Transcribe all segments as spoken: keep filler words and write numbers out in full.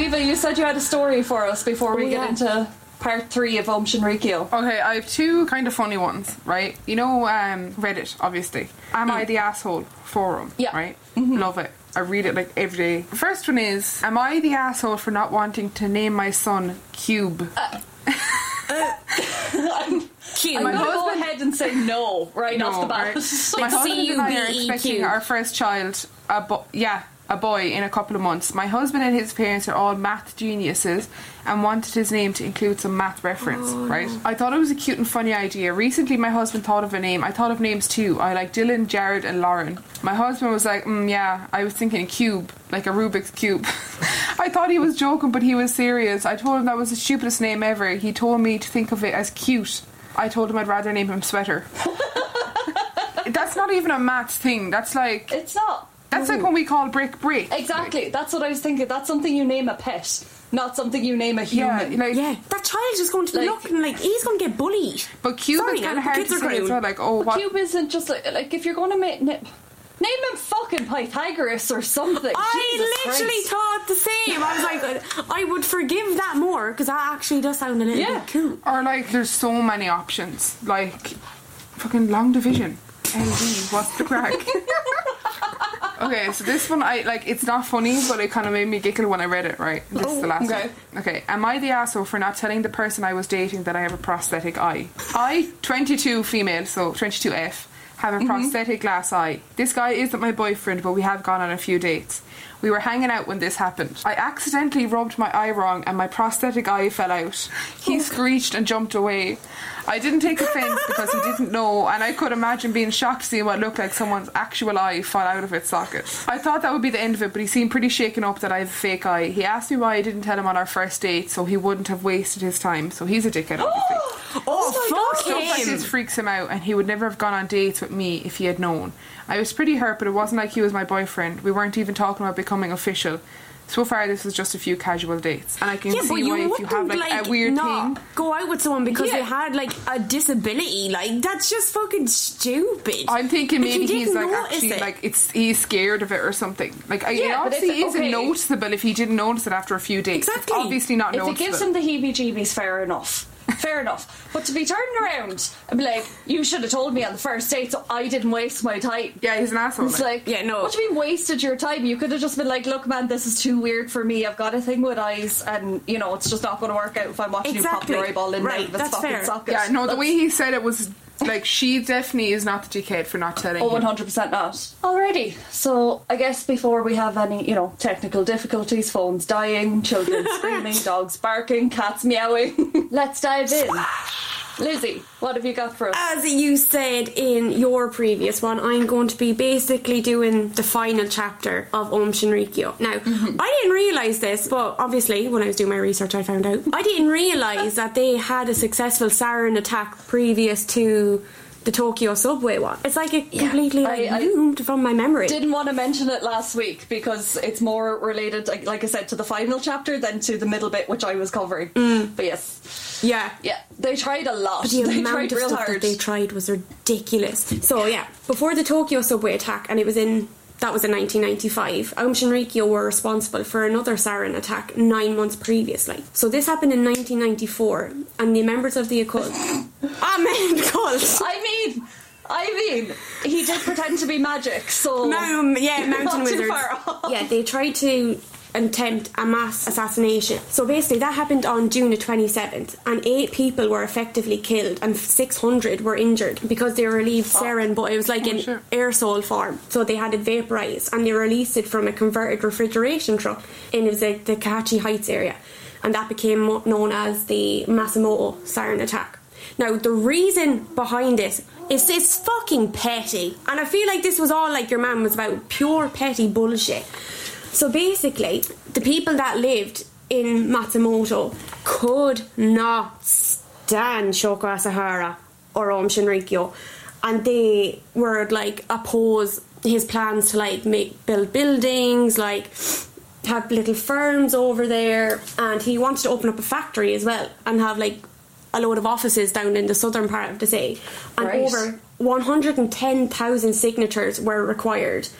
Weeva, you said you had a story for us before we Oh, get yeah. into part three of Om Shinrikyo. Okay, I have two kind of funny ones, right? You know, um, Reddit, obviously. Am I the asshole forum? Yeah. Right? Love it. I read it like every day. The first one is, am I the asshole for not wanting to name my son Cube? Uh, I'm cute. I'm My going to go husband- ahead and say no right No, off the bat. right? My Like husband and I are C U B E Q. expecting our first child, a bo- yeah, a boy, in a couple of months. My husband and his parents are all math geniuses and wanted his name to include some math reference, Oh. right? I thought it was a cute and funny idea. Recently, my husband thought of a name. I thought of names too. I like Dylan, Jared, and Lauren. My husband was like, mm, yeah, I was thinking cube, like a Rubik's Cube. I thought he was joking, but he was serious. I told him that was the stupidest name ever. He told me to think of it as cute. I told him I'd rather name him Sweater. That's not even a maths thing. That's like... It's not. That's like when we call brick brick. Exactly. That's what I was thinking. That's something you name a pet, not something you name a Yeah, human. like, Yeah, that child's just going to Like- look and like he's going to get bullied. but cube Sorry is kind now, of the hard kids to are say as grown. well. Like, oh, what? Cube isn't just like, like if you're going to make... Na- name him fucking Pythagoras or something. I Jesus literally Christ. thought the same. I was like, I would forgive that more because that actually does sound a little Yeah. bit cool. Or like, there's so many options. Like, fucking long division. L D, what's the crack? Okay, so this one, I like. It's not funny, but it kind of made me giggle when I read it. Right, this is the last okay. one. Okay, am I the asshole for not telling the person I was dating that I have a prosthetic eye? I, twenty-two female, so twenty-two F, have a prosthetic glass eye. This guy isn't my boyfriend, but we have gone on a few dates. We were hanging out when this happened. I accidentally rubbed my eye wrong and my prosthetic eye fell out. He screeched and jumped away. I didn't take offence because he didn't know, and I could imagine being shocked to see what looked like someone's actual eye fall out of its socket. I thought that would be the end of it, but he seemed pretty shaken up that I have a fake eye. He asked me why I didn't tell him on our first date, so he wouldn't have wasted his time. So he's a dickhead, obviously. Oh, fuck Stuff like him. this freaks him out, and he would never have gone on dates with me if he had known. I was pretty hurt, but it wasn't like he was my boyfriend. We weren't even talking about becoming official. So far, this was just a few casual dates, and I can Yeah, but see you why if you wouldn't have like, like a weird not thing. go out with someone because Yeah. they had like a disability. Like that's just fucking stupid. I'm thinking Like, maybe he he's didn't like notice actually it. like it's he's scared of it or something. Like I, it Yeah, but obviously it's- isn't okay. noticeable if he didn't notice it after a few dates. It's Exactly. obviously not If it noticeable. gives him the heebie-jeebies, fair enough. Fair enough. But to be turning around and be like, you should have told me on the first date so I didn't waste my time. yeah, he's an asshole. It's like. like, Yeah, no. what do you mean wasted your time? You could have just been like, look man, this is too weird for me. I've got a thing with eyes and, you know, it's just not going to work out if I'm watching Exactly. you pop your eyeball in Right, right, of its that's fucking fair. socket. Yeah, no, the That's- way he said it was like she definitely is not the dickhead for not telling Oh, him. one hundred percent not. Alrighty, so I guess before we have any, you know, technical difficulties, phones dying, children screaming, dogs barking, cats meowing, let's dive in. Lizzie, what have you got for us? As you said in your previous one, I'm going to be basically doing the final chapter of Om Shinrikyo. Now, Mm-hmm. I didn't realise this, but obviously when I was doing my research I found out. I didn't realise that they had a successful sarin attack previous to the Tokyo subway one. It's like it completely like, I- I loomed from my memory. Didn't want to mention it last week because it's more related, like, like I said, to the final chapter than to the middle bit, which I was covering. But yes, yeah. yeah, they tried a lot. But the they amount tried of real stuff hard. that they tried was ridiculous. So yeah, before the Tokyo subway attack, and it was in that was in nineteen ninety-five, Aum Shinrikyo were responsible for another sarin attack nine months previously. So this happened in nineteen ninety-four, and the members of the occult, Amen cult. I mean, I mean, he did pretend to be magic, so Mountain, yeah, mountain Not too wizards. far off. Yeah, they tried to attempt a mass assassination. So basically, that happened on June the twenty-seventh, and eight people were effectively killed, and six hundred were injured because they relieved sarin, but it was like Oh, in sure. aerosol form. So they had it vaporized, and they released it from a converted refrigeration truck in it was like the Kachi Heights area, and that became mo- known as the Masamoto sarin attack. Now, the reason behind this is it's fucking petty. And I feel like this was all like your man was about pure petty bullshit. So basically, the people that lived in Matsumoto could not stand Shoko Asahara or Aum Shinrikyo. And they were like oppose his plans to like make build buildings, like have little firms over there. And he wanted to open up a factory as well and have like a load of offices down in the southern part of the city, and Right. over one hundred ten thousand signatures were required,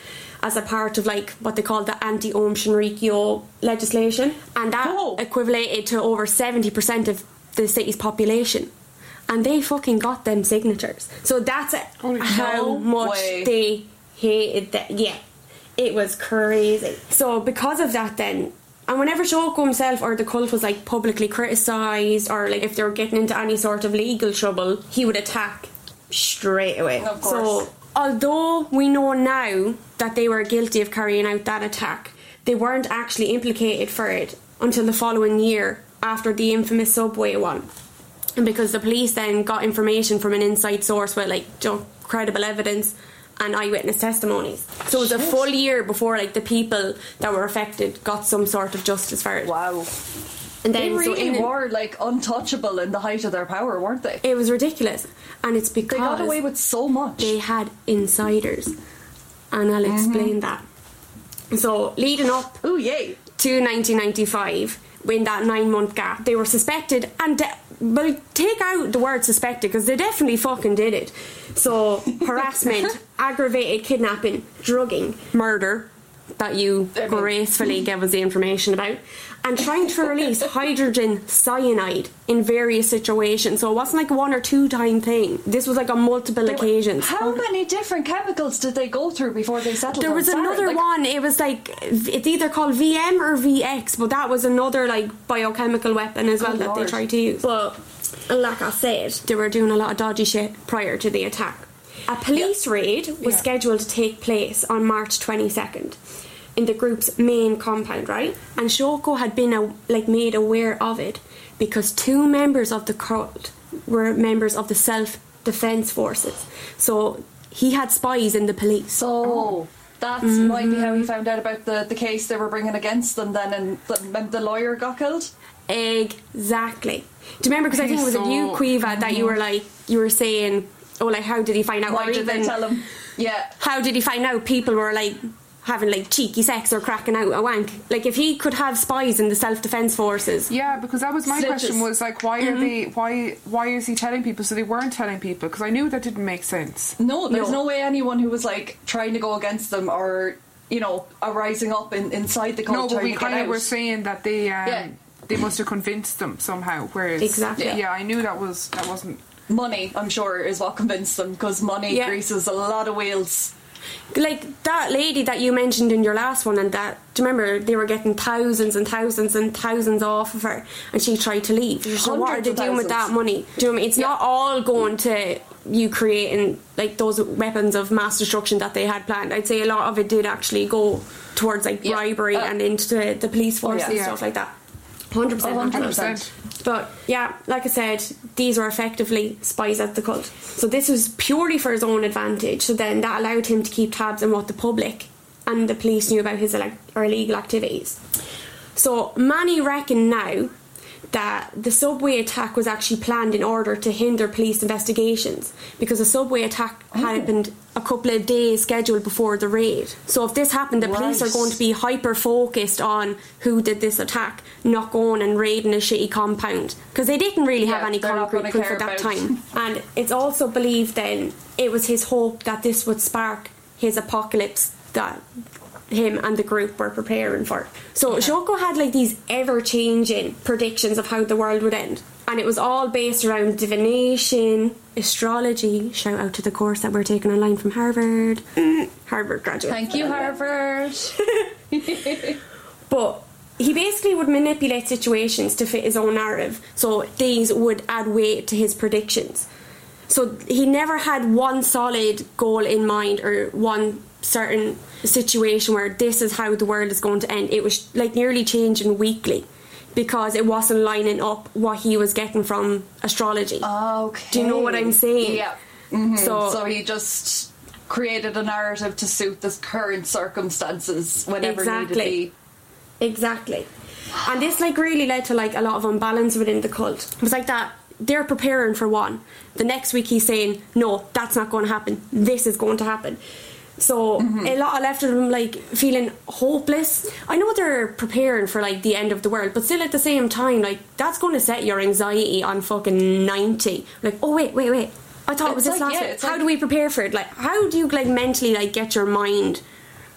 as a part of like what they call the anti-Aum Shinrikyo legislation, and that Oh. equivalated to over seventy percent of the city's population. And they fucking got them signatures. So that's Holy how no much way. they hated that. Yeah, it was crazy. So because of that then, and whenever Shoko himself or the cult was like publicly criticised, or like if they were getting into any sort of legal trouble, he would attack straight away. Of course. So although we know now that they were guilty of carrying out that attack, they weren't actually implicated for it until the following year after the infamous subway one. And because the police then got information from an inside source with like you know, credible evidence and eyewitness testimonies. So it was a Shit. full year before like the people that were affected got some sort of justice for it. Wow. And They then so really in it, were like untouchable in the height of their power, weren't they? it was ridiculous. And it's They because got away with so much. they had insiders. And I'll Mm-hmm. explain that. So leading up Ooh, yay. to nineteen ninety-five, in that nine month gap, they were suspected, and de- well, take out the word suspected because they definitely fucking did it. So harassment, aggravated kidnapping, drugging, murder that you I mean- gracefully gave us the information about, and trying to release hydrogen cyanide in various situations. So it wasn't like a one or two time thing. This was like on multiple occasions. How many different chemicals did they go through before they settled There on was Saturn? another Like, one. It was like it's either called V M or V X, but that was another like biochemical weapon as well Good that they Lord. tried to use. But like I said, they were doing a lot of dodgy shit prior to the attack. A police raid was Yeah. scheduled to take place on March twenty-second in the group's main compound, right? And Shoko had been a, like made aware of it because two members of the cult were members of the self-defense forces. So he had spies in the police. So that Mm-hmm. might be how he found out about the, the case they were bringing against them then, and the, when the lawyer got killed. Exactly. Do you remember? Because I think it was So- at you, Quiva, that you were like, you were saying, oh, like, how did he find out? Why or did they even, tell him? Yeah. how did he find out people were like having like cheeky sex or cracking out a wank? Like, if he could have spies in the self-defense forces. Yeah, because that was my Snitches. question. Was like, why Mm-hmm. are they? Why? Why is he telling people? So they weren't telling people because I knew that didn't make sense. No, there's No. no. way anyone who was like trying to go against them or, you know, are rising up in, inside the cult No, but trying we to get kind of out. were saying that they um, Yeah. they must have convinced them somehow. Whereas, Exactly. yeah, I knew that was that wasn't. Money, I'm sure, is what convinced them, because money Yeah. greases a lot of wheels. Like that lady that you mentioned in your last one, and that, do you remember they were getting thousands and thousands and thousands off of her, and she tried to leave. So what are Hundreds they of doing with that thousands. money? Do you know what I mean? It's Yeah. not all going to you creating like those weapons of mass destruction that they had planned. I'd say a lot of it did actually go towards like Yeah. bribery Uh, and into the, the police force yeah. and Yeah. stuff like that. one hundred percent. Oh, one hundred one hundred percent. percent. But yeah, like I said, these were effectively spies at the cult. So this was purely for his own advantage. So then that allowed him to keep tabs on what the public and the police knew about his ele- or illegal activities. So many reckon now that the subway attack was actually planned in order to hinder police investigations, because the subway attack had happened a couple of days scheduled before the raid. So if this happened, the police Right. are going to be hyper focused on who did this attack, not going and raiding a shitty compound, because they didn't really have Yeah, any they're not concrete gonna proof care at that about- time. And it's also believed then it was his hope that this would spark his apocalypse that him and the group were preparing for. So Shoko had like these ever-changing predictions of how the world would end, and it was all based around divination, astrology. Shout out to the course that we're taking online from Harvard. Harvard graduate. Thank you, Harvard. But he basically would manipulate situations to fit his own narrative, so these would add weight to his predictions. So he never had one solid goal in mind or one certain situation where this is how the world is going to end. It was like nearly changing weekly because it wasn't lining up what he was getting from astrology. Okay. Do you know what I'm saying? Yeah. Mhm. So- So, he just created a narrative to suit the current circumstances whenever Exactly. needed be. Exactly. And this like really led to like a lot of imbalance within the cult. It was like that they're preparing for one. The next week he's saying, no, that's not going to happen. This is going to happen. So a lot of left of them like feeling hopeless. I know they're preparing for like the end of the world, but still at the same time, like that's going to set your anxiety on fucking ninety. Like, oh wait, wait, wait. I thought it was It's this like- last yeah, week. it's How like- do we prepare for it? Like, how do you like mentally like get your mind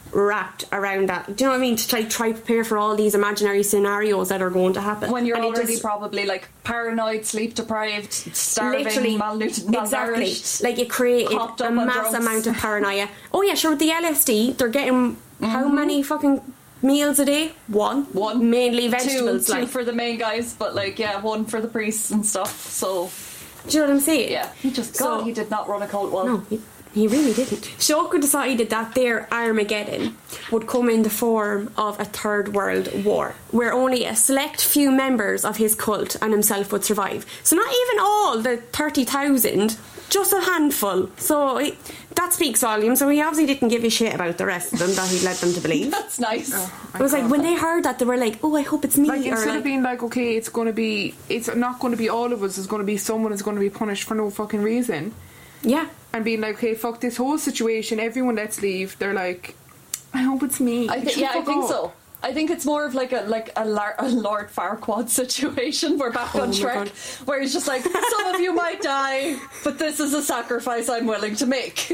wrapped around that. Do you know what I mean? To try, try prepare for all these imaginary scenarios that are going to happen. When you're And it already just- probably like paranoid, sleep deprived, starving, literally malnut- exactly malnourished. like it created hopped a up on mass drugs. amount of paranoia. Oh yeah, sure, with the L S D they're getting how many fucking meals a day? One. One. Mainly vegetables. Two, two like, for the main guys, but like yeah, one for the priests and stuff. So do you know what I'm saying? yeah, he just So- God, he did not run a cult well. No, he, he really didn't. Shoku decided that their Armageddon would come in the form of a third world war, where only a select few members of his cult and himself would survive. So not even all the thirty thousand, just a handful. So it, that speaks volumes. So he obviously didn't give a shit about the rest of them that he led them to believe. That's nice. It was like when they heard that, they were like, "Oh, I hope it's me." Like or instead like, of being like, okay, it's going to be, it's not going to be all of us. It's going to be someone is going to be punished for no fucking reason. yeah, And being like, okay, fuck this whole situation. Everyone, let's leave. They're like, I hope it's me. I think Shut yeah, the I fuck think up. so. I think it's more of like a like a, Lar- a Lord Farquaad situation. We're back Oh on my Shrek, God. where he's just like, some of you might die, but this is a sacrifice I'm willing to make.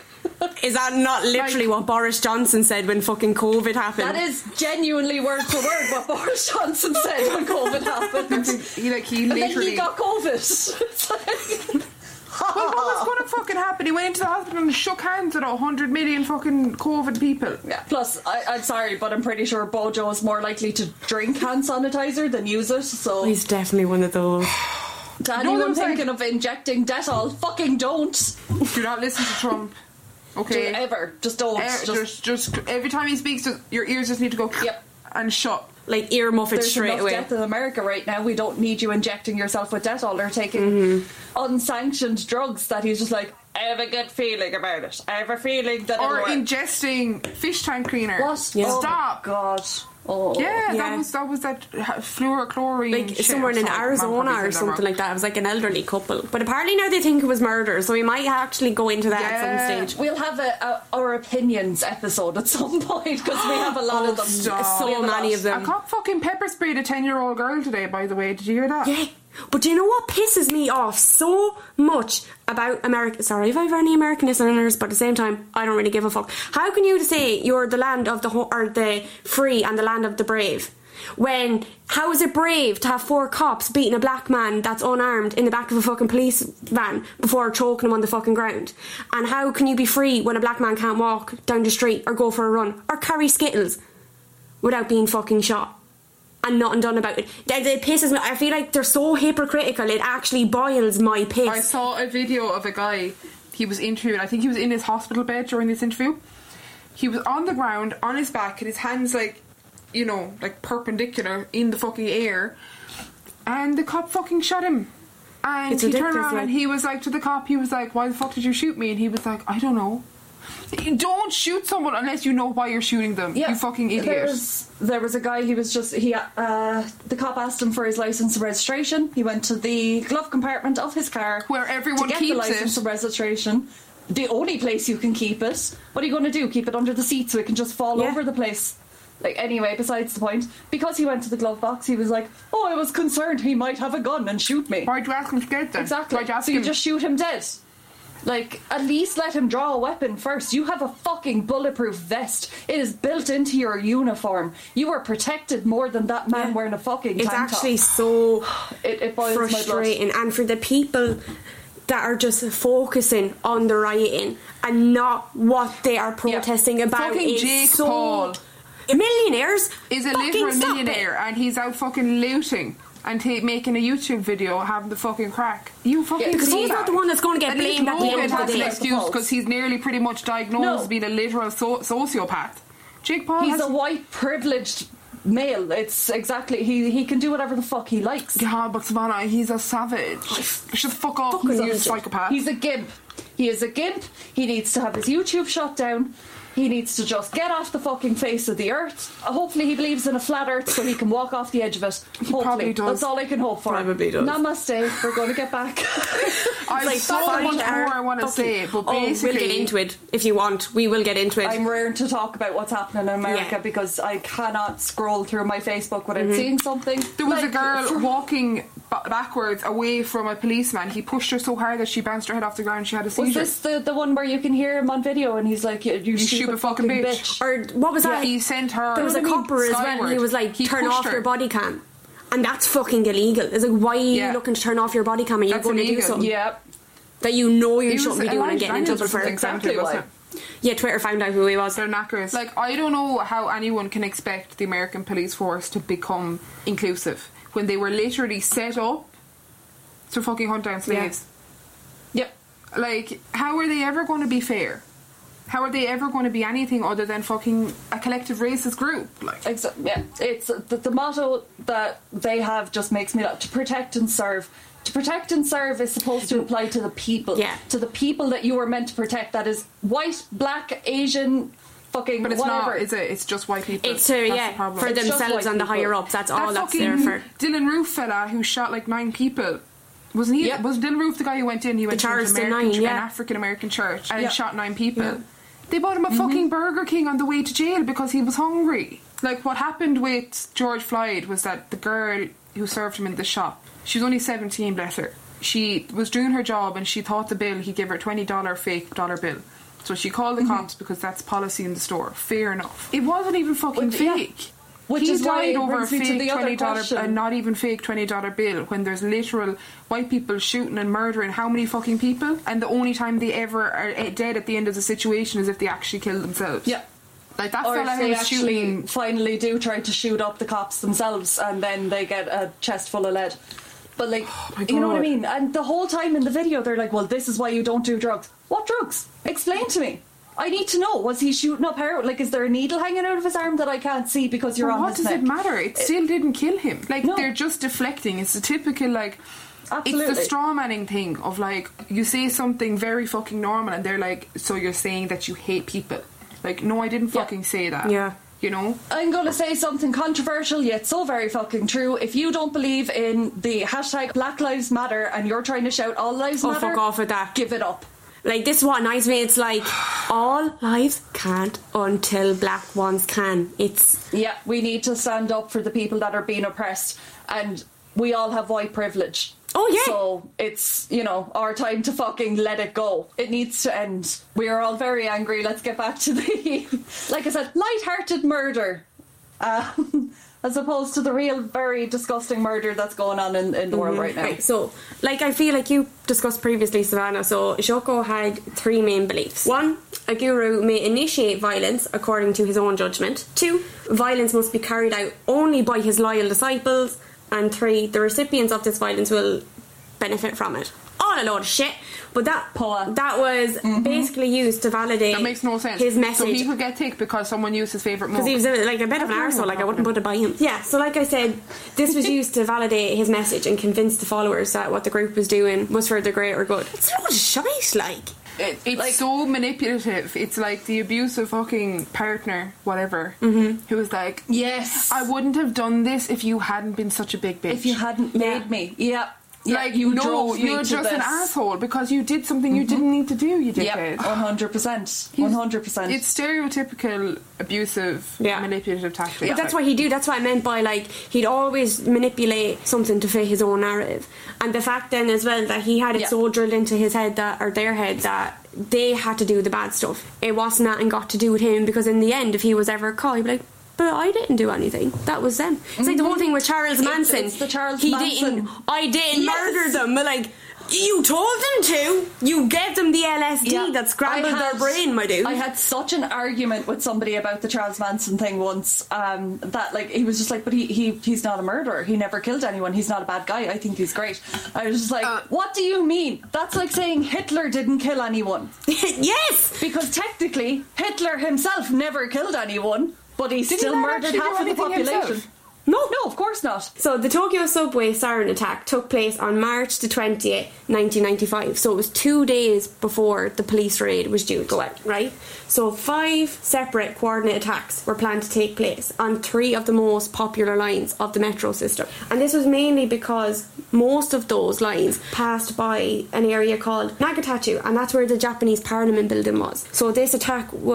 is that not literally Like- what Boris Johnson said when fucking COVID happened? That is genuinely word for word what Boris Johnson said when COVID happened. He like he And then literally. he got COVID. It's like, Well, what was going to fucking happen? He went into the hospital and shook hands with a hundred million fucking COVID people. yeah. Plus, I, I'm sorry, but I'm pretty sure Bojo is more likely to drink hand sanitizer than use it. So, He's definitely one of those. to No, anyone I'm saying- thinking of injecting Dettol, fucking don't. Do not listen to Trump. Do Okay. it ever. Just don't. Eh, just, just, just every time he speaks, just, your ears just need to go. Yep. And shut. Like earmuff it There's straight enough away. death in America right now. We don't need you injecting yourself with Dettol or taking Mm-hmm. unsanctioned drugs that he's just like, I have a good feeling about it. I have a feeling that Or it'll work. ingesting fish tank cleaner. What? Yeah. Oh my Stop. God. Oh. Yeah, Yeah. that was that was that fluorochlorine. Like shit. somewhere in Sorry, Arizona man, or probably said that something wrong. like that. It was like an elderly couple. But apparently now they think it was murder, so we might actually go into that Yeah. at some stage. We'll have a, a our opinions episode at some point because we have a lot of them. stop. So We have a many lot. of them. A cop fucking pepper sprayed a ten year old girl today, by the way. Did you hear that? Yeah. But do you know what pisses me off so much about America? Sorry if I have any American listeners, but at the same time, I don't really give a fuck. How can you say you're the land of the ho- or the free and the land of the brave? When, how is it brave to have four cops beating a black man that's unarmed in the back of a fucking police van before choking him on the fucking ground? And how can you be free when a black man can't walk down the street or go for a run or carry Skittles without being fucking shot? And nothing done about it. It, it pisses me. I feel like they're so hypocritical. It actually boils my piss. I saw a video of a guy. He was interviewed. I think he was in his hospital bed during this interview. He was on the ground, on his back, and his hands like, you know, like perpendicular in the fucking air. And the cop fucking shot him. And It's he turned ridiculous, around like- and he was like to the cop, he was like, why the fuck did you shoot me? And he was like, I don't know. You don't shoot someone unless you know why you're shooting them. You fucking idiot. There was, there was a guy, he was just, he, uh, the cop asked him for his license and registration. He went to the glove compartment of his car. Where everyone to get keeps the license it. and registration. The only place you can keep it. What are you going to do? Keep it under the seat so it can just fall Yeah. over the place? Like, anyway, besides the point. Because he went to the glove box, he was like, oh, I was concerned he might have a gun and shoot me. Why'd you ask him to get then? Exactly. Why'd you ask So you him? just shoot him dead. Like, at least let him draw a weapon first. You have a fucking bulletproof vest. It is built into your uniform. You are protected more than that man Yeah. wearing a fucking It's tank actually top. so It, it boils my blood. frustrating. And for the people that are just focusing on the rioting and not what they are protesting about Fucking is Jake so Paul millionaires is a fucking literal stop it. millionaire and he's out fucking looting and ta- making a YouTube video having the fucking crack. You fucking Yeah, because see he's that. not the one that's going to get At least blamed at the Logan end of has the an day. excuse because he's nearly pretty much diagnosed No. as being a literal so- sociopath. Jake Paul He's has a white, privileged male. It's exactly... He, he can do whatever the fuck he likes. God, but Savannah, he's a savage. Shut the fuck up, Fucking you idiot. psychopath. He's a gimp. He is a gimp. He needs to have his YouTube shut down. He needs to just get off the fucking face of the earth. Uh, hopefully he believes in a flat earth so he can walk off the edge of it. Hopefully. probably does. That's all I can hope for. Probably does. Namaste. We're going to get back. I've Like, so find much our more I want to fucking- say, but oh, basically... we'll get into it if you want. We will get into it. I'm rare to talk about what's happening in America Yeah. because I cannot scroll through my Facebook without seeing something. There was Like, a girl for- walking b- backwards away from a policeman. He pushed her so hard that she bounced her head off the ground. She had a seizure. Was this the, the one where you can hear him on video and he's like, you, you, You stupid, stupid fucking fucking bitch. bitch. Or what was Yeah, that? he sent her. There was a You know what I mean? copper as well, and he Skyward. was like, He turn pushed off her. your body cam. And that's fucking illegal. It's like, why are you Yeah. looking to turn off your body cam and you're That's going to do illegal. something Yeah. that you know you He was shouldn't be doing and Elijah getting in Daniels trouble or for? something, Exactly wasn't why. it? Yeah, Twitter found out who he was. They're knackers. Like, I don't know how anyone can expect the American police force to become inclusive when they were literally set up to fucking hunt down slaves. Yep. Like, how are they ever going to be fair? How are they ever going to be anything other than fucking a collective racist group? Like, Exa- yeah, it's the, the motto that they have just makes me laugh. To protect and serve. To protect and serve is supposed to apply to the people. Yeah. To the people that you are meant to protect. That is white, black, Asian, fucking but it's whatever. not, is it? It's just white people. It's to, That's the yeah, problem. for It's just themselves white and the people. higher ups. That's all that that's fucking there for. Dylan Roof fella who shot like nine people. Wasn't he? Yep. Was Dylan Roof the guy who went in? He went to an Charleston American, Nine, yeah. an African American church and Yep. shot nine people. Yeah. They bought him a Mm-hmm. fucking Burger King on the way to jail because he was hungry. Like, what happened with George Floyd was that the girl who served him in the shop, she was only seventeen, bless her. She was doing her job and she thought the bill, he gave her a twenty dollars fake dollar bill. So she called the Mm-hmm. cops because that's policy in the store. Fair enough. It wasn't even fucking Which- yeah. fake. Which he is why died it over a brings me to fake the other twenty dollar, question. a not even fake twenty dollar bill when there's literal white people shooting and murdering how many fucking people, and the only time they ever are eh, dead at the end of the situation is if they actually kill themselves. Yeah. Like that Or fella if who they was actually shooting. finally do try to shoot up the cops themselves and then they get a chest full of lead. But like, my you know what I God. mean? And the whole time in the video they're like, well, this is why you don't do drugs. What drugs? Explain to me. I need to know. Was he shooting up heroin? Like, is there a needle hanging out of his arm that I can't see because you're But on what his does neck? it matter? It still didn't kill him. Like, No. they're just deflecting. It's a typical, like, Absolutely. it's the straw manning thing of, like, you say something very fucking normal and they're like, so you're saying that you hate people. Like, no, I didn't Yeah. fucking say that. Yeah. You know? I'm going to say something controversial yet so very fucking true. If you don't believe in the hashtag Black Lives Matter and you're trying to shout all lives Oh, matter, fuck off with that. give it up. Like, this is what annoys me. It's like, all lives can't until black ones can. It's. Yeah, we need to stand up for the people that are being oppressed, and we all have white privilege. Oh, yeah. So it's, you know, our time to fucking let it go. It needs to end. We are all very angry. Let's get back to the, like I said, light-hearted murder. Um, as opposed to the real, very disgusting murder that's going on in, in the world right now. Right, so, like I feel like you discussed previously, Savannah, so Shoko had three main beliefs. One, a guru may initiate violence according to his own judgment. Two, violence must be carried out only by his loyal disciples. And three, the recipients of this violence will benefit from it. All a load of shit. But that Poa. that was basically used to validate That makes no sense. his So message. he could get ticked because someone used his favourite mug. Because he was a, like a bit of an That's arsehole, like I wouldn't happening. put it by him. Yeah, so like I said, this was used to validate his message and convince the followers that what the group was doing was for their greater good. It's not shite, like. It, it's Like- so manipulative. It's like the abusive fucking partner, whatever, mm-hmm. who was like, Yes. I wouldn't have done this if you hadn't been such a big bitch. If you hadn't Yeah. made me. Yeah. Yeah, like, you no, drove me you're to just an this. asshole because you did something you didn't need to do, you dickhead. Yep, one hundred percent. one hundred percent. It's stereotypical abusive, Yeah. manipulative tactics. But that's what he do. That's what I meant by like he'd always manipulate something to fit his own narrative, and the fact then as well that he had it Yeah. so drilled into his head that or their head that they had to do the bad stuff. It wasn't nothing got to do with him because in the end, if he was ever caught, he'd be like, but I didn't do anything. That was them. It's like the whole thing with Charles It's- Manson. it's the Charles he Manson. didn't. I didn't Yes. murder them. But like. You told them to. You gave them the L S D Yeah. that scrambled I their had- brain, my dude. I had such an argument with somebody about the Charles Manson thing once. Um, that like he was just like, but he, he he's not a murderer. He never killed anyone. He's not a bad guy. I think he's great. I was just like, Uh, what do you mean? That's like saying Hitler didn't kill anyone yes. because technically Hitler himself never killed anyone, but he he still not murdered actually do half of the anything population. himself? No. No, of course not. So the Tokyo subway siren attack took place on March the twentieth, nineteen ninety-five. So it was two days before the police raid was due to go out, right? So five separate coordinate attacks were planned to take place on three of the most popular lines of the metro system. And this was mainly because most of those lines passed by an area called Nagatachu, and that's where the Japanese Parliament building was. So this attack was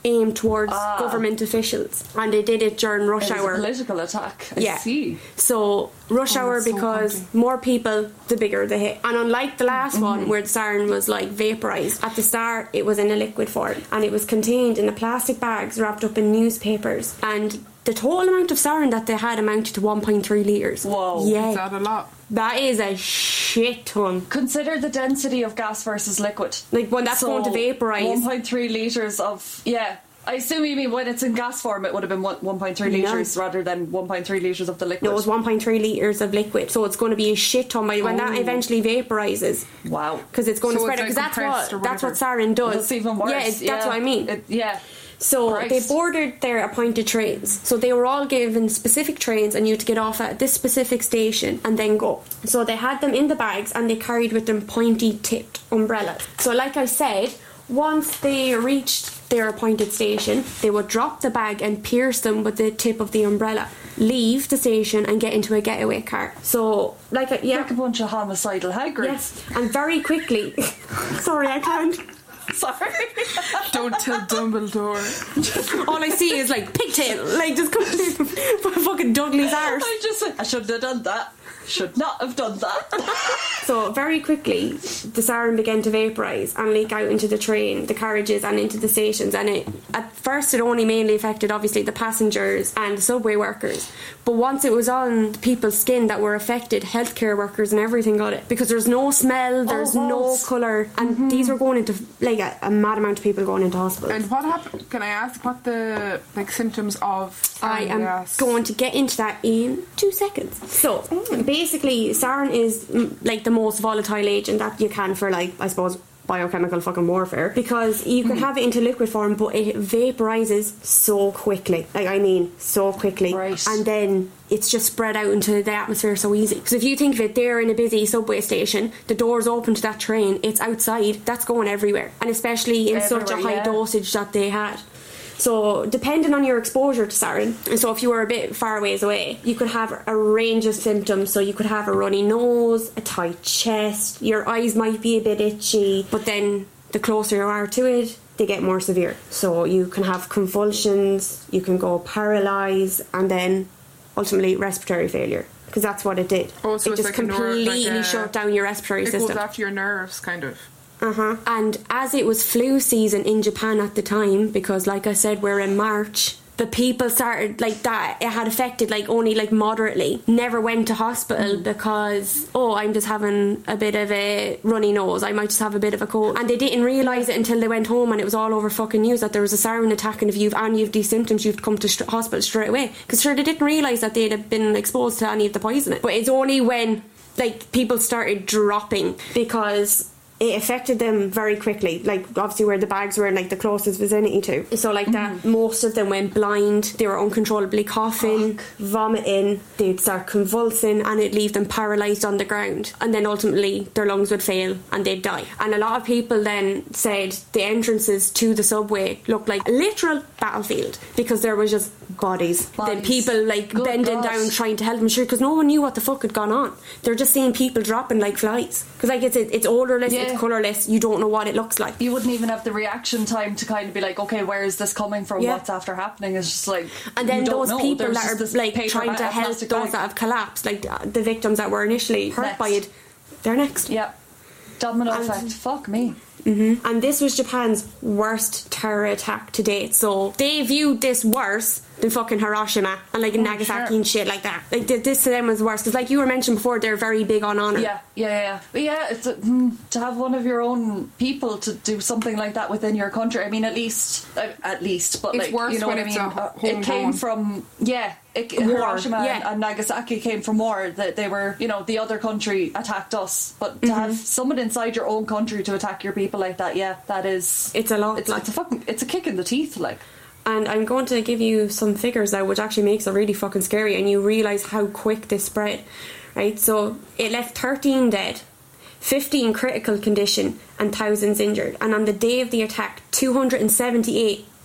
aimed towards Ah. government officials, and they did it during rush It was a hour. political attack. I Yeah. see. So rush Oh, hour that's so because country. more people, the bigger the hit. And unlike the last Mm-hmm. one where the sarin was like vaporized, at the start it was in a liquid form, and it was contained in the plastic bags wrapped up in newspapers. And the total amount of sarin that they had amounted to one point three litres. Whoa. Yeah. Is that a lot? That is a shit ton. Consider the density of gas versus liquid. Like when that's going to vaporise. one point three litres of, yeah. I assume you mean when it's in gas form, it would have been one- 1.3 No. litres rather than one point three litres of the liquid. No, it was one point three litres of liquid. So it's going to be a shit ton by when that Oh. eventually vaporises. Wow. Because it's going So to spread it's out. Because like that's compressed what or that's what whatever. sarin does. That's even worse. Yeah, it's, that's what I mean. It, yeah. So Christ. they boarded their appointed trains. So they were all given specific trains, and you had to get off at this specific station and then go. So they had them in the bags, and they carried with them pointy tipped umbrellas. So like I said, once they reached their appointed station, they would drop the bag and pierce them with the tip of the umbrella, leave the station and get into a getaway car. So like a, yeah, Like a bunch of homicidal Hagrids. yes, and very quickly. Sorry, I can't. Sorry. Don't tell Dumbledore. All I see is like pigtail, like just coming from fucking Dudley's arse. I just, I shouldn't have done that. Should not have done that. So very quickly, the sarin began to vaporise and leak out into the train, the carriages, and into the stations. And it, at first, it only mainly affected obviously the passengers and the subway workers. But once it was on people's skin that were affected, healthcare workers and everything got it, because there's no smell, there's Oh, no balls. colour, and these were going into like a, a mad amount of people going into hospital. And what happened? Can I ask what the like symptoms of I sarin am gas? going to get into that in two seconds. So, basically, sarin is mm, like the most volatile agent that you can for, like, I suppose, biochemical fucking warfare, because you can have it into liquid form, but it vaporizes so quickly. Like, I mean, so quickly. Right. And then it's just spread out into the atmosphere so easy. Because if you think of it, they're in a busy subway station, the door's open to that train, it's outside, that's going everywhere. And especially in such a Everywhere, high yeah. dosage that they had. So, depending on your exposure to sarin, and so if you were a bit far ways away, you could have a range of symptoms. So, you could have a runny nose, a tight chest, your eyes might be a bit itchy, but then the closer you are to it, they get more severe. So, you can have convulsions, you can go paralysed, and then ultimately respiratory failure. Because that's what it did. Oh, so it it's just like a neuro- completely like a- shut down your respiratory It system. goes after your nerves, kind of. Uh-huh. And as it was flu season in Japan at the time, because like I said, we're in March, the people started like that, it had affected like only like moderately, never went to hospital because, oh, I'm just having a bit of a runny nose, I might just have a bit of a cold. And they didn't realise it until they went home and it was all over fucking news that there was a sarin attack, and if you've any of these symptoms, you've come to st- hospital straight away. Because sure, they didn't realise that they'd have been exposed to any of the poisoning. But it's only when like people started dropping, because it affected them very quickly, like obviously where the bags were in like the closest vicinity to. So like that, most of them went blind, they were uncontrollably coughing, vomiting, they'd start convulsing, and it'd leave them paralysed on the ground, and then ultimately their lungs would fail and they'd die. And a lot of people then said the entrances to the subway looked like a literal battlefield, because there was just bodies, then Bodies. people like Good bending God. down trying to help them, sure, because no one knew what the fuck had gone on. They're just seeing people dropping like flies, because like it's it's odourless, Yeah. it's colourless, you don't know what it looks like. You wouldn't even have the reaction time to kind of be like, okay, where is this coming from? Yeah. What's after happening? It's just like, And then you don't those know. people There's that just are this like paper trying bag- to a help plastic those bag. that have collapsed, like uh, the victims that were initially hurt Next. by it, they're next. Yeah. Domino And- effect. Fuck me. Mm-hmm. And this was Japan's worst terror attack to date. So they viewed this worse than fucking Hiroshima and like Nagasaki sure. and shit like that. Like th- this to them was worse, because like you were mentioned before, they're very big on honour. Yeah, yeah, yeah, yeah. But yeah, it's a, hmm, to have one of your own people to do something like that within your country. I mean, at least, uh, at least, but It's like, worse you know when what I it's mean. a ho- it came homegrown. from yeah, it, War, Hiroshima yeah. and, and Nagasaki came from war. That they were, you know, the other country attacked us, but to Mm-hmm. have someone inside your own country to attack your people like that, yeah, that is. It's a lot. It's, like. it's a fucking. It's a kick in the teeth, like. And I'm going to give you some figures now, which actually makes it really fucking scary, and you realise how quick this spread. Right, so it left thirteen dead, fifty in critical condition, and thousands injured. And on the day of the attack, two hundred seventy-eight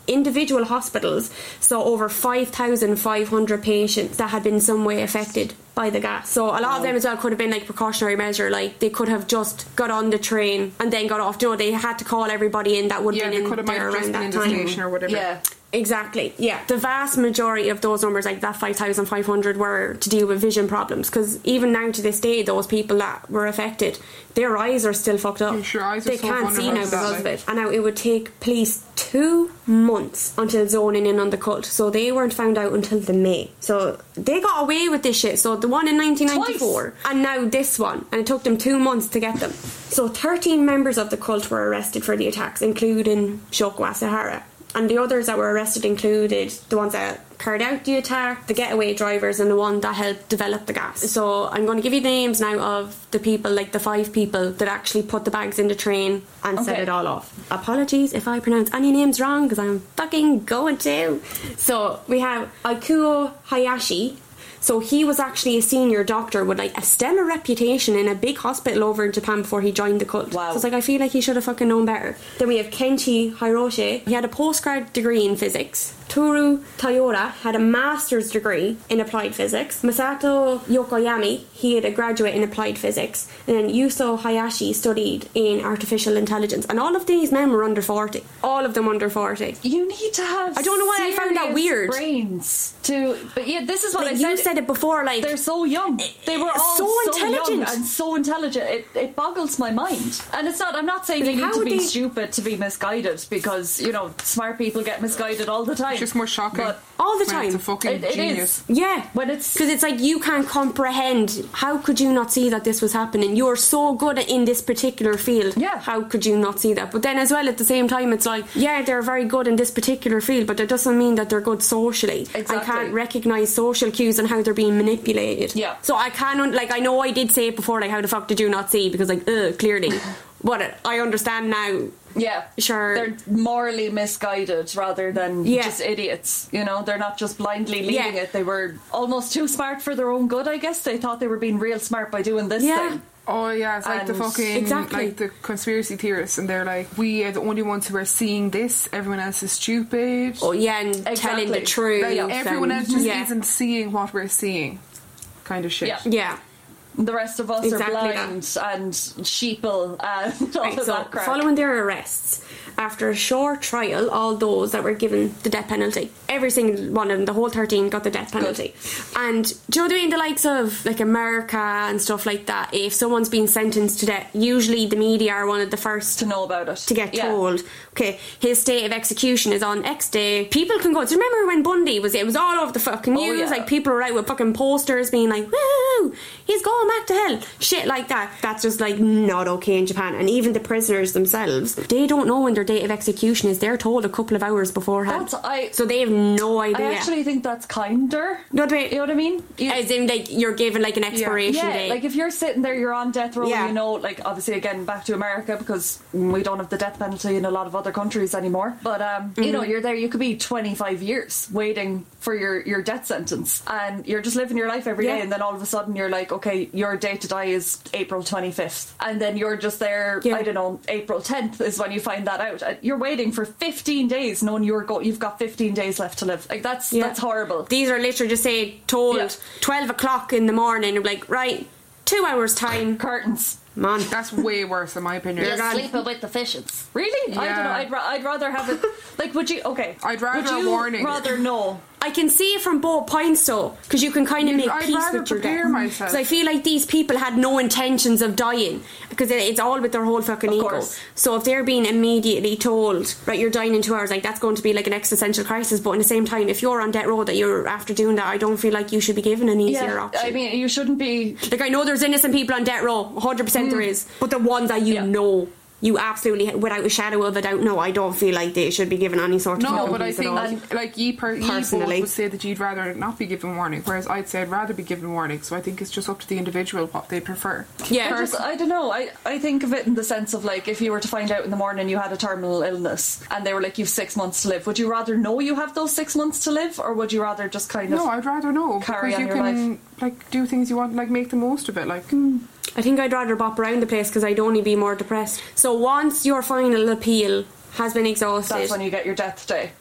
individual hospitals saw over five thousand five hundred patients that had been some way affected by the gas. So a lot wow. of them as well could have been like precautionary measure, like they could have just got on the train and then got off. You know, they had to call everybody in that would have yeah, been in have there around that in time. The station or whatever. Yeah. Exactly, yeah. The vast majority of those numbers, like that five thousand five hundred, were to deal with vision problems, because even now to this day, those people that were affected, their eyes are still fucked up. Sure, eyes they are so can't see now vulnerable to because that, of like. it. And now it would take police two months until zoning in on the cult, so they weren't found out until the May. So they got away with this shit. So the one in nineteen ninety-four, Twice. and now this one, and it took them two months to get them. So thirteen members of the cult were arrested for the attacks, including Shoko Asahara. And the others that were arrested included the ones that carried out the attack, the getaway drivers, and the one that helped develop the gas. So I'm going to give you the names now of the people, like the five people that actually put the bags in the train and okay. set it all off. Apologies if I pronounce any names wrong, because I'm fucking going to. So we have Ikuo Hayashi. So he was actually a senior doctor with like a stellar reputation in a big hospital over in Japan before he joined the cult. Wow. So it's like, I feel like he should have fucking known better. Then we have Kenshi Hiroshi. He had a postgrad degree in physics. Toru Toyota had a master's degree in applied physics. Masato Yokoyami, he had a graduate in applied physics. And then Yuso Hayashi studied in artificial intelligence. And all of these men were under forty. All of them under forty. You need to have I don't know why I found that serious weird. brains to, but yeah, this is what Like I said. you said it before, like they're so young. They were all so so, intelligent. young and so intelligent. It, it boggles my mind. And it's not. I'm not saying Like, you need how to would be they- stupid to be misguided, because you know smart people get misguided all the time. It's just more shocking. But all the when time. It's a fucking It- it genius. is. Yeah, when it's because it's like you can't comprehend. How could you not see that this was happening? You're so good in this particular field. Yeah. How could you not see that? But then as well, at the same time, it's like, yeah, they're very good in this particular field, but that doesn't mean that they're good socially. Exactly. I can't recognise social cues and how they're being manipulated. Yeah. So I can't, like, I know I did say it before, like, how the fuck did you not see? Because, like, ugh, clearly. But I understand now. yeah, Sure. they're morally misguided rather than Yeah. just idiots. You know, they're not just blindly leaving Yeah. it. They were almost too smart for their own good. I guess they thought they were being real smart by doing this Yeah. thing. Oh yeah, it's like the And- fucking Exactly. like the conspiracy theorists, and they're like, we are the only ones who are seeing this. Everyone else is stupid. Oh, yeah, and telling Exactly. the truth. Like, everyone and- else just yeah. isn't seeing what we're seeing, kind of shit. Yeah. Yeah. The rest of us Exactly are blind and sheeple and all Right, of so that crap. following their arrests, after a short trial, all those that were given the death penalty, every single one of them, the whole thirteen, got the death penalty. And do you know, in the likes of like America and stuff like that, if someone's been sentenced to death, usually the media are one of the first to know about it. to get Yeah. told, okay, his date of execution is on X day. People can go. Do you remember when Bundy was? It was all over the fucking Oh, news. yeah. Like people were out with fucking posters, being like, "Woo, he's going back to hell." Shit like that. That's just like not okay in Japan. And even the prisoners themselves, they don't know when their date of execution is. They're told a couple of hours beforehand, That's I. so they have no idea. I actually think that's kinder. No, wait. You know what I mean? You- As in, like you're given like an expiration yeah, date. like if you're sitting there, you're on death row. Yeah. You know, like obviously again back to America because we don't have the death penalty in a lot of other countries anymore. But um, you know, you're there. You could be twenty-five years waiting for your your death sentence, and you're just living your life every day. Yeah. And then all of a sudden, you're like, okay, your date to die is April twenty-fifth, and then you're just there. Yeah. I don't know, April tenth is when you find that out. And you're waiting for fifteen days, knowing you're go- you've got fifteen days left to live. Like that's Yeah. that's horrible. These are literally just say told Yeah. twelve o'clock in the morning. You're like, right, two hours time. Curtains. Man, That's way worse, in my opinion. You're gone. Sleeping with the fishes. Really? I Yeah. don't know. I'd, ra- I'd rather have it. Like, would you? Okay. I'd rather would a you warning. rather know? I can see it from both points though, because you can kind of You'd- make I'd peace rather with your prepare death. myself. Because I feel like these people had no intentions of dying, because it, it's all with their whole fucking Of ego. course. So if they're being immediately told, right, you're dying in two hours, like that's going to be like an existential crisis. But at the same time, if you're on death row that you're after doing that, I don't feel like you should be given an easier Yeah. option. I mean, you shouldn't be. Like I know there's innocent people on death row, one hundred percent there is, but the ones that you Yeah. know, you absolutely, without a shadow of a doubt, no, I don't feel like they should be given any sort of No, fucking but I peace at think all. like, like ye, per, ye both Personally. would say that you'd rather not be given warning, whereas I'd say I'd rather be given warning. So I think it's just up to the individual what they prefer. Yeah. I, just, I don't know. I, I think of it in the sense of like if you were to find out in the morning you had a terminal illness and they were like you've six months to live, would you rather know you have those six months to live, or would you rather just kind of No, I'd rather know carry because on you your can life? like do things you want, like make the most of it. Like I think I'd rather bop around the place because I'd only be more depressed. So once your final appeal has been exhausted, That's when you get your death day.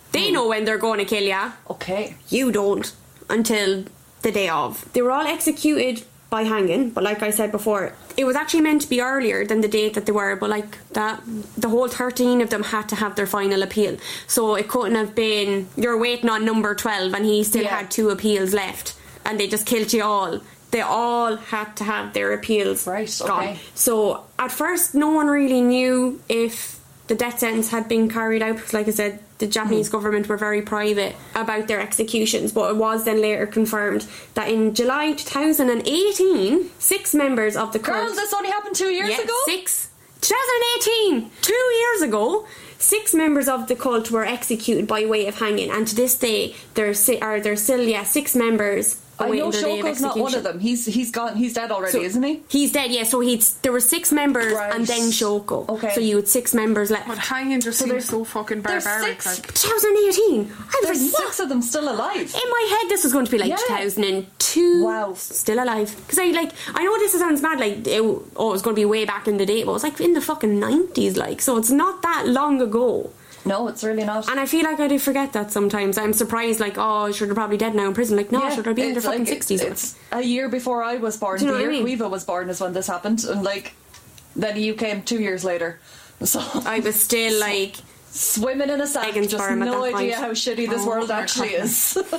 They know when they're going to kill ya. Okay. You don't until the day of. They were all executed by hanging, but like I said before, it was actually meant to be earlier than the date that they were, but like that, the whole thirteen of them had to have their final appeal. So it couldn't have been, you're waiting on number twelve and he still Yeah. had two appeals left and they just killed you all. They all had to have their appeals Right, gone. okay. So at first no one really knew if the death sentence had been carried out, because like I said, the Japanese Mm. government were very private about their executions, but it was then later confirmed that in July twenty eighteen, six members of the Girl, cult... this only happened two years Yeah, ago? Six. twenty eighteen, two years ago, six members of the cult were executed by way of hanging, and to this day, there's si- are there's still yeah six members I awaiting know their day of Shoko's not one of execution. them. He's he's gone. He's dead already, So isn't he? He's dead, yeah. So he's there were six members Right. and then Shoko. Okay. So you had six members left. But hanging just seems there's- so fucking there's barbaric. six- Like, twenty eighteen. I was There's like, what? six of them still alive. In my head, this was going to be like Yeah. two thousand two. Wow. Still alive. Because I like, I know this sounds mad, like, it, oh, it was going to be way back in the day, but it was like in the fucking nineties, like, so it's not that long ago. No, it's really not. And I feel like I do forget that sometimes. I'm surprised, like, oh, sure, they're probably dead now in prison. Like, no, Yeah, sure, they'll be in their it's fucking like- sixties. It's a year before I was born. Do you know The what I year mean? Cueva was born is when this happened, and like then you came two years later. So I was still like, swimming in a sack, Egg and just sperm at no that idea point. how shitty this Oh, world my actually goodness. is.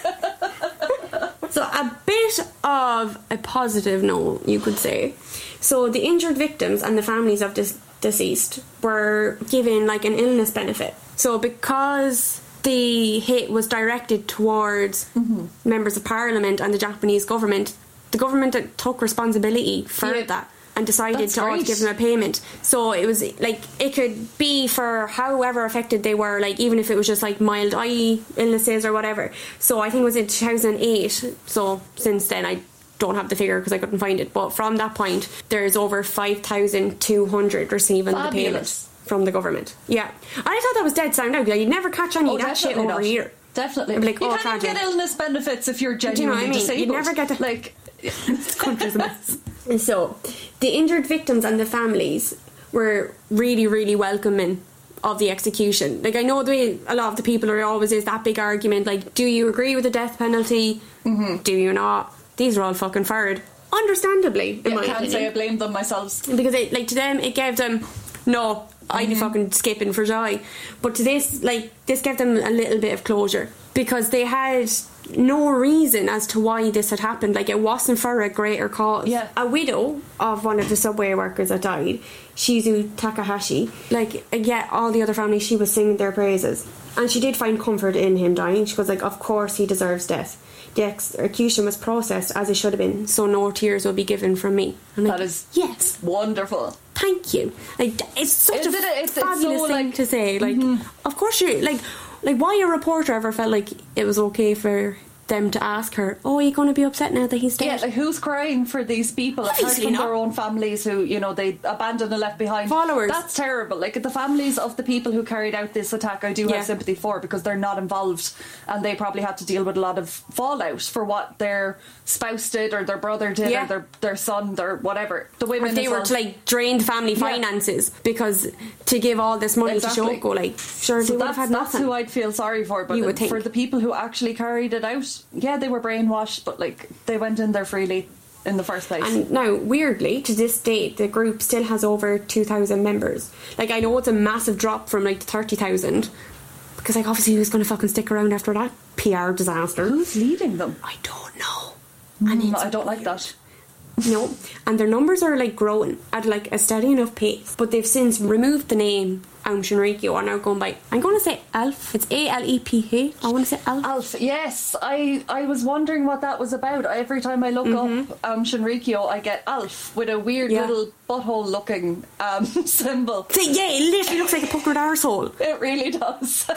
so a bit of a positive note, you could say. So the injured victims and the families of this deceased were given like an illness benefit. So because the hit was directed towards Mm-hmm. members of parliament and the Japanese government, the government took responsibility for Yeah. that and decided That's to all great. give them a payment. So it was like, it could be for however affected they were, like even if it was just like mild eye illnesses or whatever. So I think it was in two thousand eight. So since then I don't have the figure because I couldn't find it, but from that point there's over five thousand two hundred receiving the payment Fabulous. from the government. Yeah. And I thought that was dead sound out. Like, you'd never catch any Oh, of that shit definitely over not. here. Definitely. I'd be like, you oh, can't even tragic. get illness benefits if you're Do you know what genuinely I mean? disabled. You'd never get the- like This country's a mess. And so, the injured victims and the families were really, really welcoming of the execution. Like, I know the way a lot of the people are always is that big argument, like, do you agree with the death penalty? Mm-hmm. Do you not? These are all fucking fired. Understandably, in yeah, my can't opinion. say I blame them myself. Because it, like, to them it gave them no I'd be fucking skipping for joy, but to this, like, this gave them a little bit of closure because they had no reason as to why this had happened. Like, it wasn't for a greater cause. Yeah. A widow of one of the subway workers that died, Shizu Takahashi, like, yeah, all the other families, she was singing their praises, and she did find comfort in him dying. She was like, of course he deserves death. The execution was processed as it should have been, so no tears will be given from me. I'm like, That is yes, wonderful. thank you. Like, it's such Isn't a it? It's- it's fabulous so, thing like- to say. Like, of course you like, like why a reporter ever felt like it was okay for them to ask her, "Oh, are you going to be upset now that he's dead?" Yeah, like who's crying for these people apart Obviously from not. their own families who, you know, they abandoned and left behind? Followers. That's terrible. Like, the families of the people who carried out this attack, I do Yeah. have sympathy for because they're not involved and they probably had to deal with a lot of fallout for what their spouse did or their brother did Yeah. or their, their son, their whatever. The Or women if they as were well. to like drain the family Yeah. finances because to give all this money Exactly. to Shoko, like, sure, So they would have that's, had that's nothing. who I'd feel sorry for. But You would think. for the people who actually carried it out, yeah, they were brainwashed, but like they went in there freely in the first place. And now, weirdly, to this date, the group still has over two thousand members. Like, I know it's a massive drop from like thirty thousand. Because, like, obviously, who's going to fucking stick around after that P R disaster? Who's leading them? I don't know. Mm, it's I don't like that. No, and their numbers are like growing at like a steady enough pace. But they've since removed the name Aum Shinrikyo and are now going by, I'm going to say Alf. It's A L E P H. I want to say Alf. Alf, yes, I, I was wondering what that was about. Every time I look Mm-hmm. up um, Shinrikyo, I get Alf with a weird Yeah. little butthole looking um, symbol. See, yeah, it literally looks like a puckered arsehole. It really does.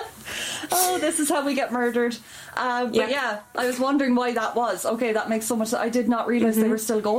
Oh, this is how we get murdered. Uh, but Yeah. yeah, I was wondering why that was. Okay, that makes so much sense. I did not realise Mm-hmm. they were still going.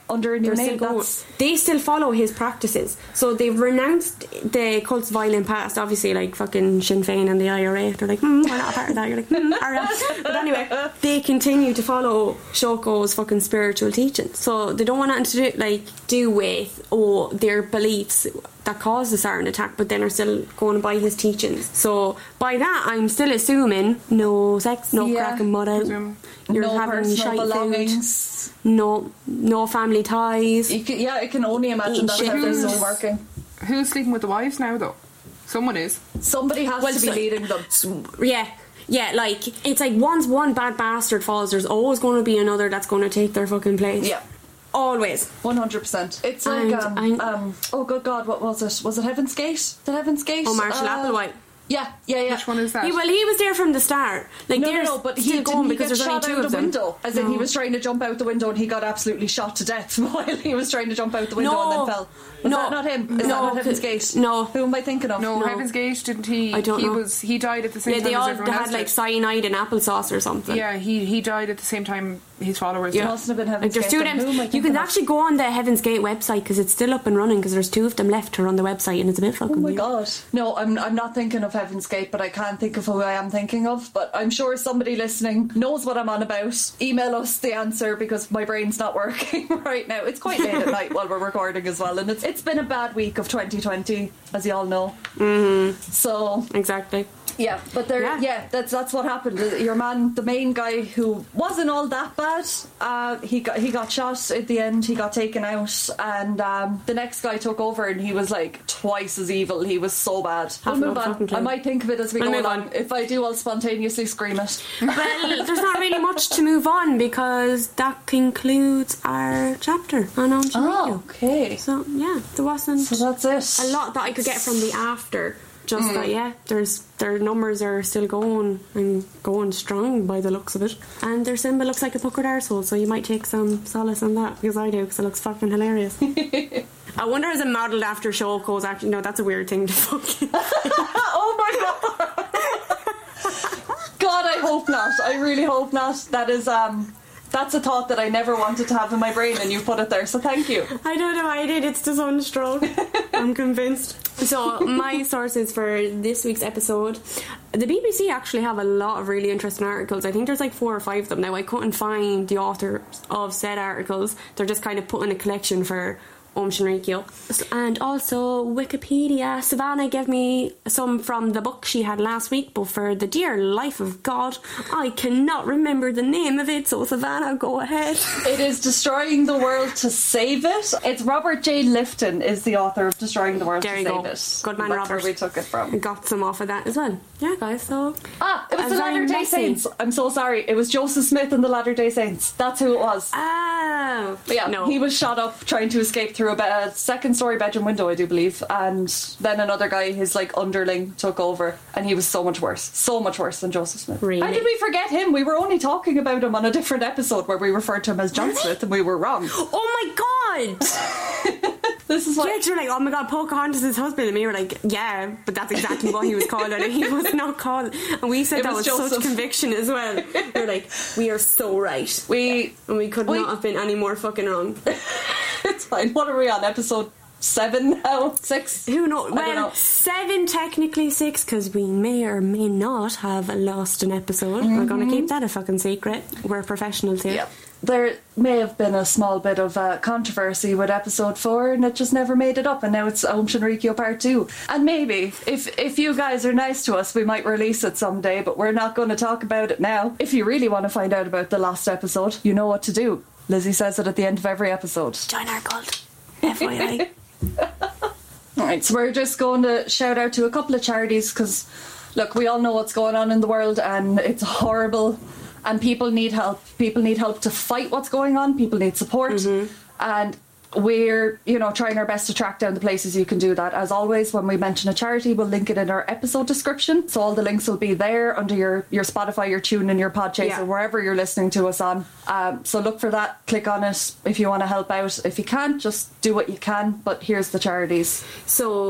under a new They're still name. going. That's They still follow his practices. So they've renounced the cult's violent past, obviously, like fucking Sinn Féin and the I R A. They're like, hmm, we're not a part of that. You're like, hmm, alright. But anyway, they continue to follow Shoko's fucking spiritual teaching. So they don't want nothing to do, like, do with, oh, their beliefs that caused the sarin attack, but then are still going by his teachings. So by that, I'm still assuming no sex, no Yeah. cracking mud out. Presume. You're no having personal shite food. belongings. No, no family ties. You can, yeah, I can only imagine Eating that's how shit this foods. is working. Who's sleeping with the wives now, though? Someone is. Somebody has Well, to be so- leading them. Yeah, yeah, like, it's like once one bad bastard falls, there's always going to be another that's going to take their fucking place. Yeah. Always. One hundred percent. It's like And um, I'm- um. Oh good God, what was it? Was it Heaven's Gate? Did Heaven's Gate? Oh, Marshall uh, Applewhite. Yeah, yeah, yeah. Which one is that? He, well, he was there from the start. Like, No, no, they're no, but he still didn't going he because get there's only shot two out of the them. window. As in, he No. was trying to jump out the window and he got absolutely shot to death while he was trying to jump out the window No. and then fell. Was No. that not him? Is No, that not 'cause- Heaven's Gate? no. Who am I thinking of? No, No. Heaven's Gate, didn't he? I don't he know. was he died at the same Yeah, time they as all everyone had else like did. cyanide and applesauce or something. Yeah, he he died at the same time his followers It did. mustn't have been Like, Heaven's there's Gate. two of then. them. Who am I You thinking can of? actually go on the Heaven's Gate website because it's still up and running because there's two of them left to run the website and it's a bit fucking Oh my weird. God. No, I'm, I'm not thinking of Heaven's Gate, but I can't think of who I am thinking of. But I'm sure somebody listening knows what I'm on about. Email us the answer because my brain's not working right now. It's quite late at night while we're recording as well. And it's it's been a bad week of twenty twenty, as you all know. Mm-hmm. So, Exactly. yeah, but there, Yeah. yeah. that's that's what happened. Your man, the main guy who wasn't all that bad, uh, he got he got shot at the end. He got taken out, and um, the next guy took over, and he was like twice as evil. He was so bad. We'll Have no move on. fucking clue. I might think of it as we We'll go move along. on. If I do, I'll spontaneously scream it. Well, there's not really much to move on because that concludes our chapter on Om Sharika. okay. So yeah, there wasn't So that's it. a lot that I could get from the after. Just that, yeah, there's their numbers are still going and going strong by the looks of it, and their symbol looks like a puckered arsehole. So you might take some solace on that because I do because it looks fucking hilarious. I wonder is it modelled after Shoko's actually? No, that's a weird thing to fucking. Oh my God. God, I hope not. I really hope not. That is um. That's a thought that I never wanted to have in my brain, and you put it there. So thank you. I don't know why I did. It's the sunstroke. I'm convinced. So my sources for this week's episode, the B B C actually have a lot of really interesting articles. I think there's like four or five of them. Now I couldn't find the authors of said articles. They're just kind of put in a collection for Om Shinrikyo. And also Wikipedia. Savannah gave me some from the book she had last week, but for the dear life of God, I cannot remember the name of it, so Savannah, go ahead. It is Destroying the World to Save It. It's Robert J. Lifton is the author of Destroying the World There to you Save go. It. Good man, That's Robert. where we took it from. I got some off of that as well. Yeah, guys, so... Ah, it was A the very Latter Day messy- Saints. I'm so sorry. It was Joseph Smith and the Latter Day Saints. That's who it was. Oh. But yeah, no. he was shot up trying to escape through a, be- a second story bedroom window, I do believe. And then another guy, his like underling, took over, and he was so much worse. So much worse than Joseph Smith. Really? How did we forget him? We were only talking about him on a different episode where we referred to him as John Smith, and we were wrong. Oh my God! This is Yeah, like. you're like, oh my God, Pocahontas' his husband. And we were like, yeah, but that's exactly what he was called. And he was not called. And we said It that was with such Joseph. conviction as well. We were like, we are so right. We. And we could We- not have been any more fucking wrong. It's fine. What are we on? Episode seven now? Six? Who knows? I don't Well, know. seven, technically six, because we may or may not have lost an episode. We're going to keep that a fucking secret. We're professionals here. Yeah. There may have been a small bit of uh, controversy with episode four, and it just never made it up, and now it's Om Shinrikyo part two. And maybe, if if you guys are nice to us, we might release it someday, but we're not going to talk about it now. If you really want to find out about the last episode, you know what to do. Lizzie says it at the end of every episode. Join our cult. F Y I. Alright, so we're just going to shout out to a couple of charities, because, look, we all know what's going on in the world, and it's horrible. And people need help. People need help to fight what's going on. People need support. And we're, you know, trying our best to track down the places you can do that. As always, when we mention a charity, we'll link it in our episode description. So all the links will be there under your, your Spotify, your TuneIn, your Podchaser, Yeah. wherever you're listening to us on. Um, so look for that. Click on it if you want to help out. If you can't, just do what you can. But here's the charities. So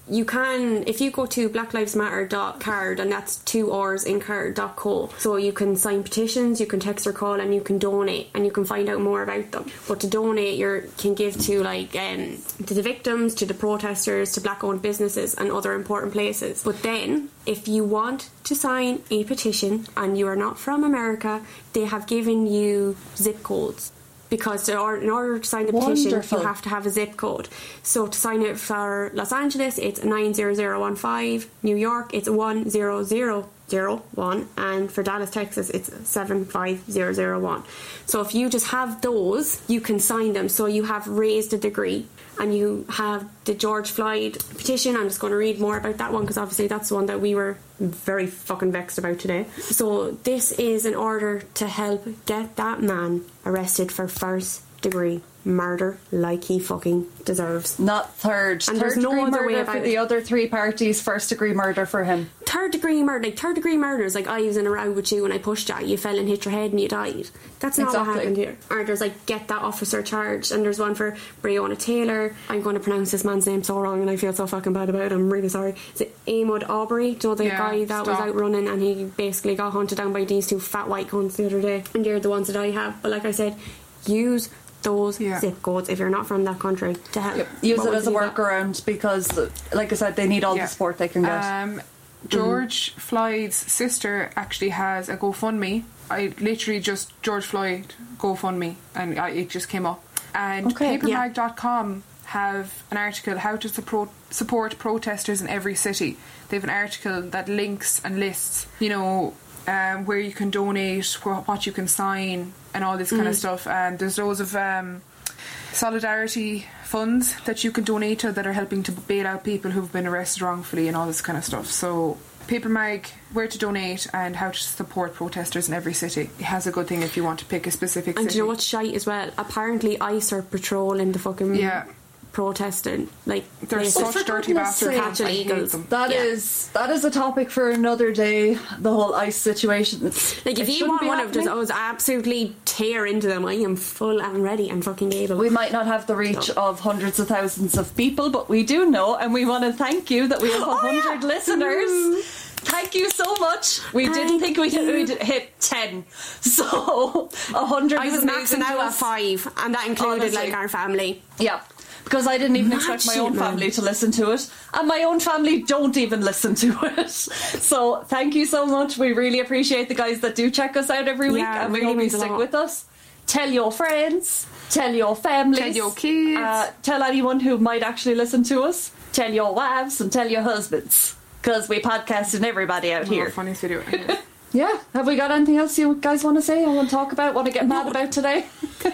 you can, if you go to black lives matter dot card, and that's two R's in card dot co, so you can sign petitions, you can text or call, and you can donate, and you can find out more about them. But to donate, you can give to like um, to the victims, to the protesters, to black owned businesses and other important places. But then if you want to sign a petition and you are not from America, they have given you zip codes. Because in order to sign the petition, Wonderful. you have to have a zip code. So to sign it for Los Angeles, it's nine zero zero one five. New York, it's one zero zero zero one. And for Dallas, Texas, it's seven five zero zero one. So if you just have those, you can sign them. So you have raised a degree. And you have the George Floyd petition. I'm just going to read more about that one because obviously that's the one that we were very fucking vexed about today. So this is in order to help get that man arrested for first degree murder like he fucking deserves. Not third. And third there's no degree other murder way for about the it. other three parties, first degree murder for him. Third degree murder, like third degree murder is like I was in a row with you and I pushed at you, you fell and hit your head and you died. That's not Exactly. what happened here. Or there's like get that officer charged, and there's one for Breonna Taylor. I'm going to pronounce this man's name so wrong and I feel so fucking bad about it. I'm really sorry. Is it Ahmaud Arbery? Do you know the Yeah, guy that was stop. out running and he basically got hunted down by these two fat white cunts the other day? And they're the ones that I have. But like I said, use those Yeah. zip codes if you're not from that country to help. Yep. Use What it would as a you do that? workaround because, like I said, they need all Yeah. the support they can get. Um, George Floyd's sister actually has a GoFundMe. I literally just George Floyd GoFundMe, and I, it just came up. And Okay. papermag dot com have an article how to support support protesters in every city. They have an article that links and lists, you know, um, where you can donate, wh- what you can sign, and all this kind of stuff. And there's loads of um, solidarity funds that you can donate to that are helping to bail out people who've been arrested wrongfully and all this kind of stuff. So Papermag, where to donate and how to support protesters in every city. It has a good thing if you want to pick a specific And city. do you know what's shite as well? Apparently ICE are patrolling the fucking Yeah. protesting. Like, They're places such for dirty goodness bastards. sake. Catching I hate eagles. them. That Yeah. is that is a topic for another day. The whole ICE situation. It's, Like, if it you shouldn't want be one of those, happening. I was absolutely tear into them. I am full and ready and fucking able. We might not have the reach of hundreds of thousands of people, but we do know, and we want to thank you that we have a Oh, yeah. hundred listeners. Thank you so much. We didn't Thank think we'd, you. we'd hit ten, so a hundred. I is was amazing maxing to out at us. five, and that included Honestly. like our family. Yeah, because I didn't even Mad expect my shit, own man. family to listen to it, and my own family don't even listen to it. So thank you so much. We really appreciate the guys that do check us out every week, Yeah, and we really hope you means a stick lot. with us. Tell your friends, tell your families, Tell your kids. uh, tell anyone who might actually listen to us. Tell your wives and tell your husbands, because we podcasting everybody out Oh, here. funniest video. Yeah. Yeah. Have we got anything else you guys want to say? I want to talk about? Want to get mad about today?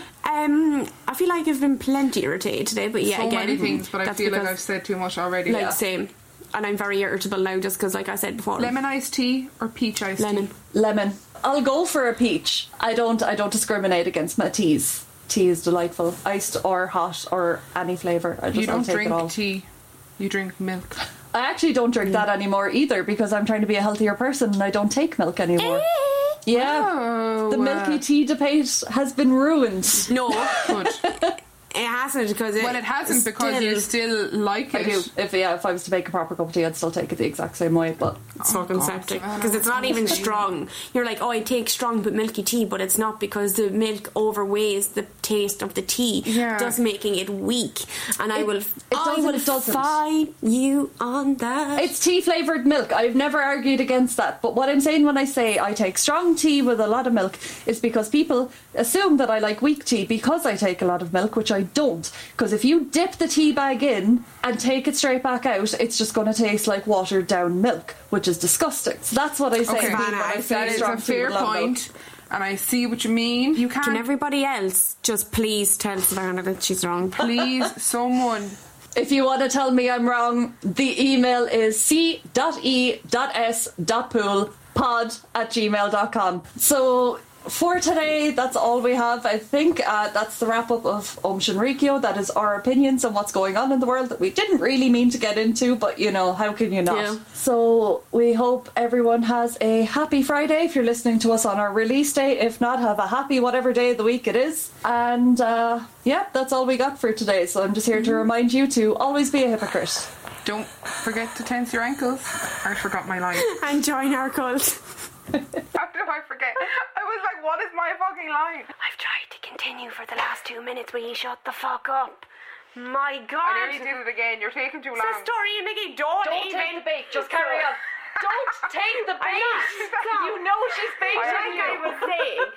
Um, I feel like I've been plenty irritated today, but yeah, so again, many things, but I that's feel like because, I've said too much already. like Yeah. same, and I'm very irritable now just because, like I said before, Lemon iced tea or peach iced lemon. tea? Lemon. I'll go for a peach. I don't. I don't discriminate against my teas. Tea is delightful, iced or hot or any flavour. I just You I'll don't take drink it all. tea. You drink milk. I actually don't drink that anymore either because I'm trying to be a healthier person and I don't take milk anymore. Yeah, Oh, the milky uh, tea debate has been ruined. No, Good. it hasn't because it. Well, it hasn't because still- you still like I it. do. If yeah, if I was to make a proper cup of tea, I'd still take it the exact same way. But It's Oh, fucking God. septic I because know, it's not even honestly. strong. You're like, oh, I take strong but milky tea, but it's not because the milk overweighs the taste of the tea, Yeah. thus making it weak. And I It- will, it I doesn't, will it doesn't. fight you on that. it's tea flavoured milk. I've never argued against that. But what I'm saying when I say I take strong tea with a lot of milk is because people assume that I like weak tea because I take a lot of milk, which I don't. Because if you dip the tea bag in and take it straight back out, it's just going to taste like watered down milk, which is disgusting. So that's what I say Okay, when Vanna, I say that is strong a tea fair with a lot of milk. point, and I see what you mean. You Can can't. everybody else just please tell Savannah that she's wrong? Please, someone. If you want to tell me I'm wrong, the email is c dot e dot s dot pool pod at gmail dot com. So for today, that's all we have. I think uh, that's the wrap up of Om Shinrikyo. That is our opinions on what's going on in the world that we didn't really mean to get into, but you know, how can you not? Yeah. So we hope everyone has a happy Friday if you're listening to us on our release day. If not, have a happy whatever day of the week it is. And uh, yeah, that's all we got for today. So I'm just here to remind you to always be a hypocrite. Don't forget to tense your ankles. I forgot my line. And join our cult. How did I forget? I was like, what is my fucking line? I've tried to continue for the last two minutes, will you shut the fuck up? My God. I nearly did it again. You're taking too long. It's a story, Mickey. Don't, Don't even. take the bait. Just carry on. Don't take the bait. not. You know she's baiting Like you. I was saying,